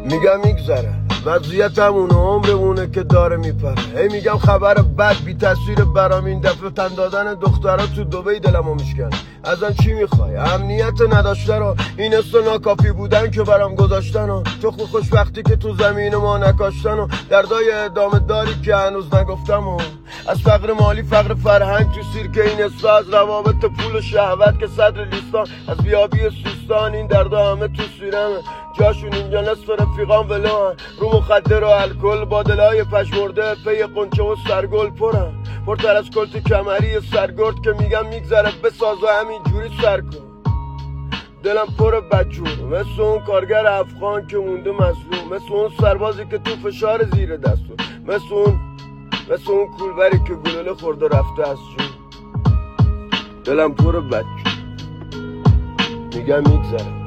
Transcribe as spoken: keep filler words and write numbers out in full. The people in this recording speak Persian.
میگم میگذره وضعیتمونه عمرمونه که داره میپره. هی میگم خبر بد بی تاثیر برام این دفعه تن دادن دخترها تو دبی دلمو میشکنه. ازم چی میخوای؟ امنیت نداشته رو این است و ناکافی بودن که برام گذاشتن و تخم خوشبختی که تو زمین ما نکاشتن و دردای ادامه داری که هنوز نگفتم و از فقر مالی فقر فرهنگ تو سیرکه این است از روابط پول و شهوت که صدر لیستان از بیابی سیستان این دردا همه تو سیرمه. جاشون اینجا نصف رفیقان ولان رو مخدر و الکل با دلای پشمرده پی قنچه و سرگل پرن پرتر از کلت کمری سرگرد که میگم میگذره بساز و همین جوری سر کن. دلم پر بچور مثل اون کارگر افغان که مونده مظلوم، مثل اون سربازی که تو فشار زیر دستون، مثل اون مثل اون کولبری که گلوله خورده رفته از جون. دلم پر بچور میگم میگذره